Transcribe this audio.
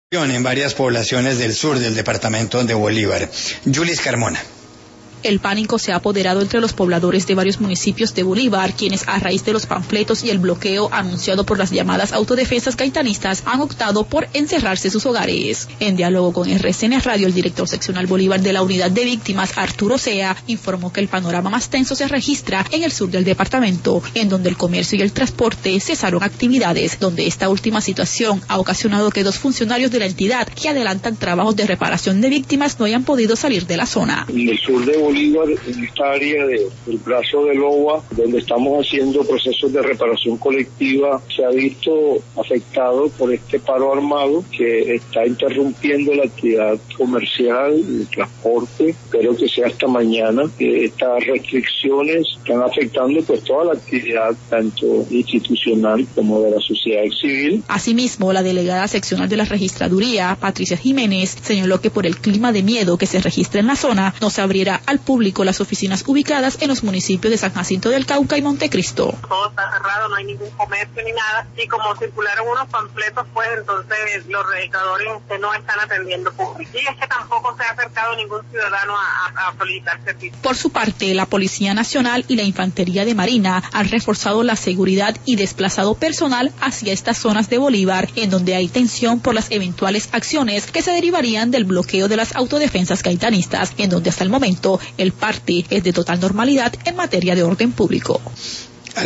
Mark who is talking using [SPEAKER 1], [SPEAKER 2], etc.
[SPEAKER 1] En varias poblaciones del sur del departamento de Bolívar. Yulis Carmona.
[SPEAKER 2] El pánico se ha apoderado entre los pobladores de varios municipios de Bolívar, quienes a raíz de los panfletos y el bloqueo anunciado por las llamadas autodefensas gaitanistas han optado por encerrarse en sus hogares. En diálogo con RCN Radio, el director seccional Bolívar de la Unidad de Víctimas, Arturo Sea, informó que el panorama más tenso se registra en el sur del departamento, en donde el comercio y el transporte cesaron actividades, donde esta última situación ha ocasionado que 2 funcionarios de la entidad que adelantan trabajos de reparación de víctimas no hayan podido salir de la zona.
[SPEAKER 3] En el sur de Bolívar, en esta área del brazo de Loa, donde estamos haciendo procesos de reparación colectiva, se ha visto afectado por este paro armado que está interrumpiendo la actividad comercial, el transporte. Espero que sea hasta mañana. Estas restricciones están afectando pues toda la actividad, tanto institucional como de la sociedad civil.
[SPEAKER 2] Asimismo, la delegada seccional de la registraduría, Patricia Jiménez, señaló que por el clima de miedo que se registra en la zona, no se abrirá al público las oficinas ubicadas en los municipios de San Jacinto del Cauca y Montecristo.
[SPEAKER 4] Todo está cerrado, no hay ningún comercio ni nada, y como circularon unos panfletos, pues entonces los registradores no están atendiendo público. Y es que tampoco se ha acercado ningún ciudadano a solicitar servicio.
[SPEAKER 2] Por su parte, la Policía Nacional y la Infantería de Marina han reforzado la seguridad y desplazado personal hacia estas zonas de Bolívar, en donde hay tensión por las eventuales acciones que se derivarían del bloqueo de las autodefensas gaitanistas, en donde hasta el momento el parte es de total normalidad en materia de orden público.